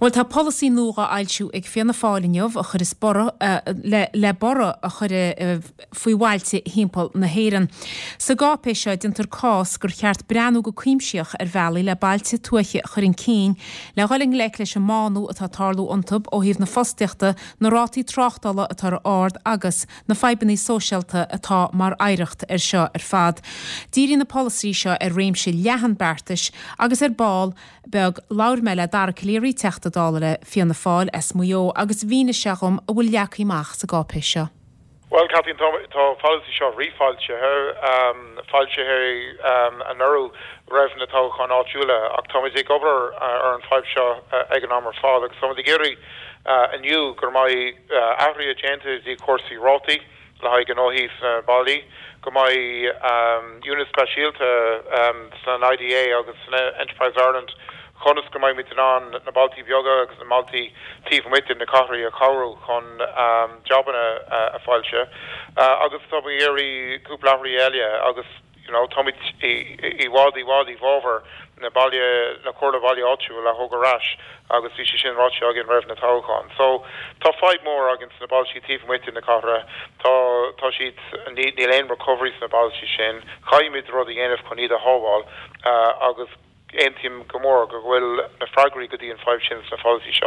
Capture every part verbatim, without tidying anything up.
Well tá policy nuaga ailsiú ag fianna fáilniuh a chur is bora le le bora a chur faoi bhailte hímpel na héireann. Sa gápé seo dintar cás gur cheart breanú go cuimseach ar bhealaí le bailte tuaiche churin cín le ghoilling leic leis an mánu atá tarlú antub ó híomh na fosteachta na rátaí tráchtala atá ard agus na feibanní sóisialta atá mar éireacht ar seo ar fad. Dírí na policy seo ar réimse lehan bertais agus ar ball beag laur meile dar cléirí teachta dála fianna fáil es muo agus vína seachom a bhfuil leachíach sa gápé seo. Well, Catherine, tá policy seo rífáilte her um fáilte her um an euro raibh na tá chun áitiúla ach tá ag obair ar an fáib seo ag an amar fáil agus some the géirí aniu gur mai ahrí agenda dí cuasaí rátaí le haig an óhíh bailí go mai um unit speisialta um san I D A agus san Enterprise Ireland Conas go mai mit an na Balti bioga agus na Malti tíf mit in na Catharí a Cairú chun um jobna a fáilte agus tá éirí cúpla eile agus you know tomit i wadi wadi over na balia na corda balia áitiú le hogarás agus fi sin ráte agin raibh na táchan. So tá five more against na Balti tíf mit in na Catharí tá tá siad ní ní lein recoveries na Balti sin chaimid rud i dhéanamh chun iad a hábháil agus Eintim gomor go bhfuil na fragri go dtí an five chins na policy seo.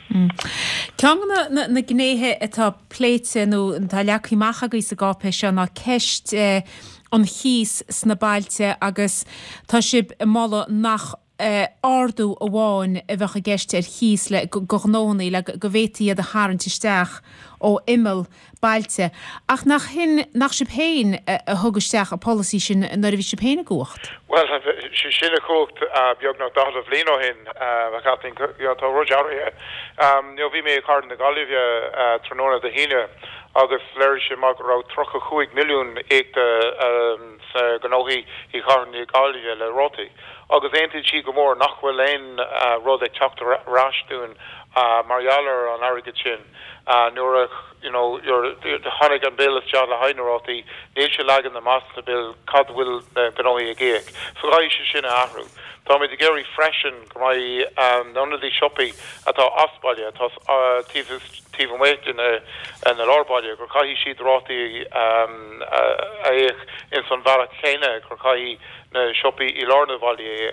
Ceann na na gnéthe atá pléite nó an tá leachíach agus sa gápé seo ná ceist an chís sna bailte agus tá sib mála nach ardú a bháin a bheitcha gceiste ar chís le go gnónaí le go bhhétaí a hárantisteach ó imil bailte. Ach nach hin nach sib héin a thugusteach a policy sin na bhí sib héna gocht. Well, she sinna cooked beag nach dal of lino hin uh Catherine tá rojaria um no vi me card na Galivia tronona de hine agus flerische mag ra trocha chuig milliún éte um sa ganohi i charni Galivia le roti agus enti chi gomor nachhfuil ein rod ag chapter rash doing uh Marialler on Arigachin uh nura you know your the Honigan bill of Jala Hainerati Nisha lag in the master bill cod will ganohi a geek so I should ahru Tommy the Gary freshen my um none of the shoppy at our osbalia at uh tivus tivum wait in a in the lord body Kurkai sheet roti um uh in some Vara Kena Kurkai na shoppy ilorna valley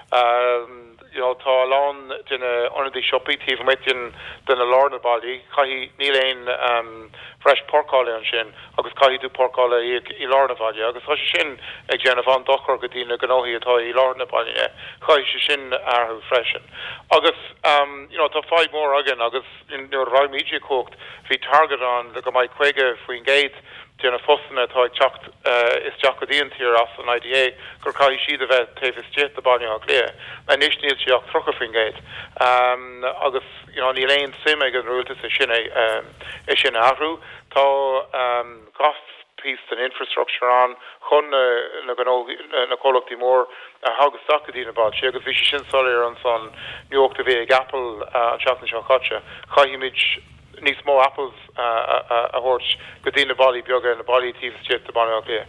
um you know tá alon in a on the shoppy tivum wait in the lorna body kai nilain um fresh pork all on shin agus kai do pork all i lorna valley agus ha shin ag Jenna van Docker godina ganohi atá i lorna body kai shin are freshen agus um you know tá five more again agus in your right media cooked fi target on the my quega fo engage Jenna Fosna tá chocht uh is jacodíon tíar as an I D A gur cai siad a bheith taobh jet the body á léir a níos níos seach trocha fingéid um agus you know ní léon sim ag an rúiltas a sinna um is sin ahrú tá um gaf piece an infrastructure on chun na na collectí mór hagus sacadína bad sé agus bhí sin solir an san nuachta bhí ag Apple an seachna seo caite chaimid nís mó apples a horch godína body bioga and the body tíf jet the body okay.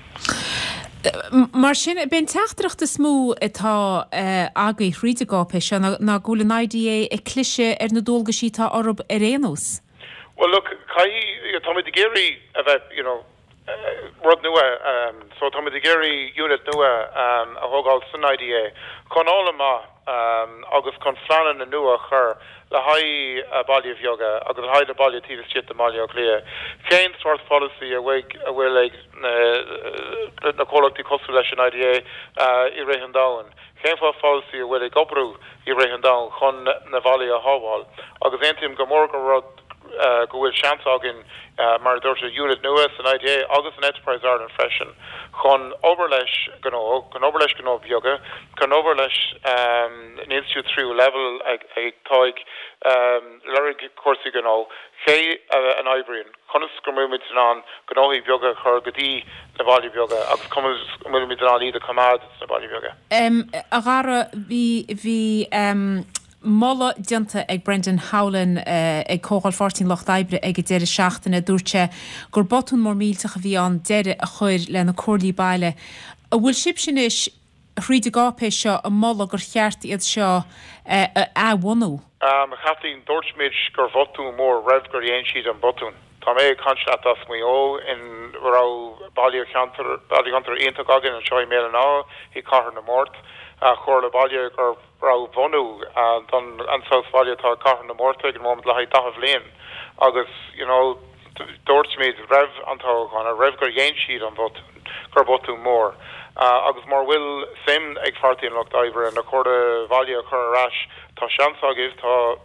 Mar sin ben teachtracht de smó atá agaí chríide gápé se na gúla I D A e clise ar na dulgasítá orb ar rénos. Well look, kai Tommy de Gary a bheith, you know, rud nua um so Tommy de Gary unit nua um a hogáil san I D A chun ála ma um agus chun flanan na nua chur le hai a body of yoga agus le hai the body tív shit the mali clear Kane sort policy a wake a will like na collecti constellation I D A uh i rehan down Kane for policy a will like gobru i rehan down chun na valley a hawal agus entim gomorga rod uh go will chance agin uh mar dorja unit nua an I D A agus an Enterprise Ireland freshen chun overlesh gano can overlesh gano yoga can overlesh um an institute through level ag ag toig um lyric course gano che an Ibrian conas comumit an gano yoga chur gadi na body yoga agus comas comumit an either command na body yoga um agara vi vi um Molla dianta ag Brendan Howlin uh, ag cógáil fourteen loch daibre ag deire seachtainna dúirte gur botún mór mílteach a bhí an deire a chuir le na cordlí baile. A bhfuil sib sin is chríide gápé seo a molla gur cheart iad seo a bhhanú. Um, Chatín Dorchmid gur votu mór rev gur yen sheet an botún. Tá mé constrat as mé ó in ra balia counter balia counter inta gagin an choi mé ná hi car na mort a chorle balia gur ra vonu an don an south balia tá car na mort an moment la ha taf lean agus you know Dorchmid rev antá gan a rev gur yen sheet an bot gur botu mór. Uh, agus mar will sim ag farti an locht iver and accorda valia cur rash tá seansag is tá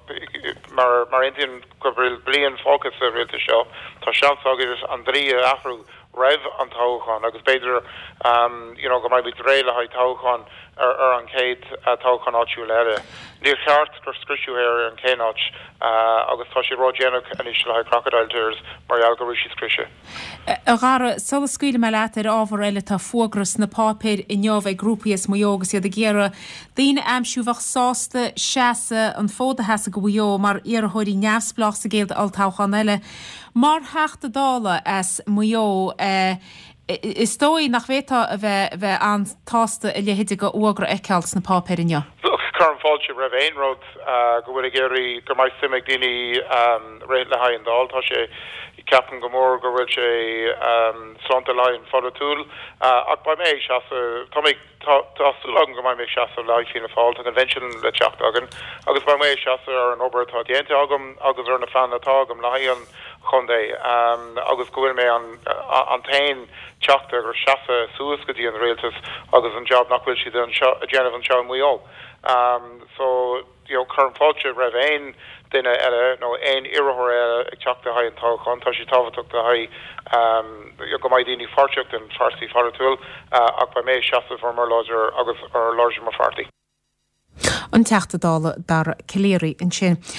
mar mar Indian gobril blian focus a réilte seo tá seansag is Andrea afro rev an táchan agus beidir um you know go mai bit réile ha táchan ar ar an céit a táchan áú leire ní cheart gur scrisú ar an cénach uh, agus tá sé rógénach an is le crocodile tears mar go ri scrise a gara so scuile me letar ábhar eile tá fógras na pápéir in jobh ag grúpias mojógus iad a géire daoine amsúfach sásta seasa an fóda heasa go bhjó mar ar thuirí neamhsplach sa géad altáchan eile mar heachta dála as mojó uh, is dói nach bhéta a bheith bheith an tásta i lehéide go uagra ecealt na pápéir in jo. Carn fáilte raibh éon rud go bhfuil géirí go maiid simig daoine réit le haid dal tá sé i ceapan go mór go bhfuil sé slánta lein fada túl ach ba mé seasa tá mé tásúlagan go maiid mé seasa leid fin na fáil an convention le teach agan agus ba mé seasa ar an obair tá déanta agam agus ar na fan atá agam le haid an chundé agus go bhfuil mé an an tain teachta gur seasa suas go dtí an réaltas agus an job nach bhfuil siad an déanamh an seo muo. Um, so, you know, current culture rev ein dinne ele no ein irahor ag teachta hai an táchan tá sí táhaachta hai um go mai dini farchucht an farsi fartul uh, ach ba mé seasa for mar larger agus ar larger mar farti. An teachta dála dar celéirí in sin.